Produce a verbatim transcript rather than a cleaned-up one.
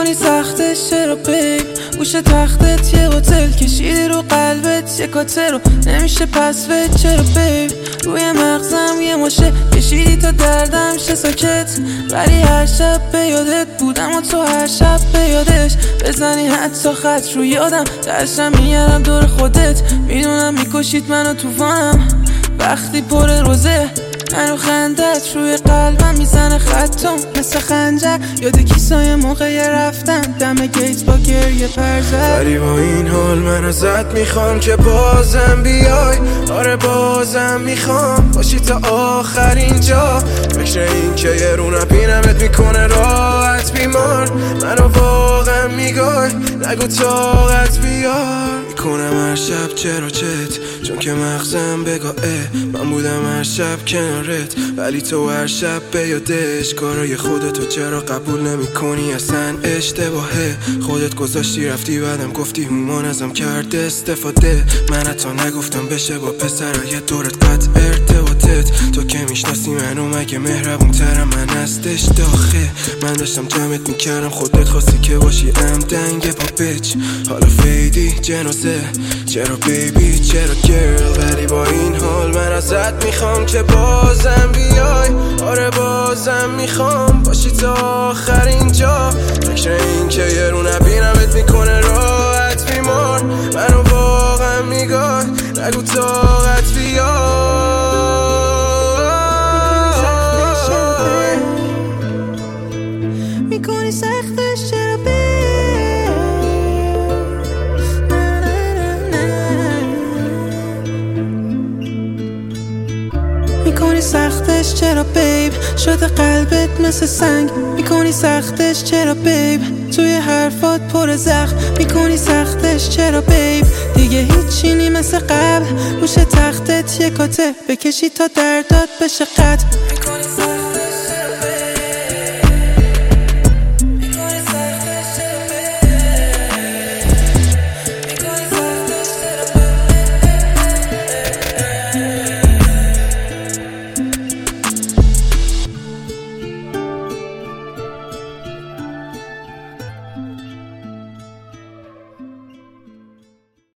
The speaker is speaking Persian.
میکنی سختش چرا بیب؟ گوش تختت یه هتل کشیدی رو قلبت یه کاتر رو نمیشه پس وید چرا بیب؟ روی مغزم یه ماشه کشیدی تا دردم شه ساکت، ولی هر شب به یادت بودم و تو هر شب به یادش بزنی حتی خط رو یادم درشم میگردم دور خودت، میدونم میکشید منو توفانم وقتی پر روزه منو خندت روی قلبم میزنه خطم مثل خنجر، یاد کیسای موقع رفتم دم گیت با گریه پرزد. ولی با این حال من ازت میخوام که بازم بیای، آره بازم میخوام باشی تا آخرین جا. فکر این که یه رو نبینمت میکنه راحت بیمار، منو واقعا میگای نگو طاقت بیار. میکنم هر شب چرا چت چون که مغزم بگاه من بودم هر شب کنارت، ولی تو هر شب به یادش کارای خودتو چرا قبول نمی کنی؟ اصلا اشتباهه، خودت گذاشتی رفتی بعدم گفتی هومان ازم کرد استفاده. من حتی نگفتم بشه با پسرای دورت قطع ارتباطت، تو که میشناسی منو مگه مهربون ترم من هستش داخه. من داشتم جمعت میکردم خودت خواستی که باشی ام دنگ با بیچ، حالا فیدی جنازه چرا بیبی چرا گرل. ولی با این حال من ازت میخوام که بازم بیای، آره بازم میخوام باشی تا آخرین جا. فکر این که یه رو نبینمت میکنه راحت بیمار، منو واقعا میگای نگو طاقت بیار. میکنی سختش چرا بیب؟ میکنی سختش چرا بیب؟ شده قلبت مثل سنگ. میکنی سختش چرا بیب؟ توی حرفات پر زخم. میکنی سختش چرا بیب؟ دیگه هیچی نی مثل قبل، روش تختت یه کاته بکشی تا دردات بشه قطع.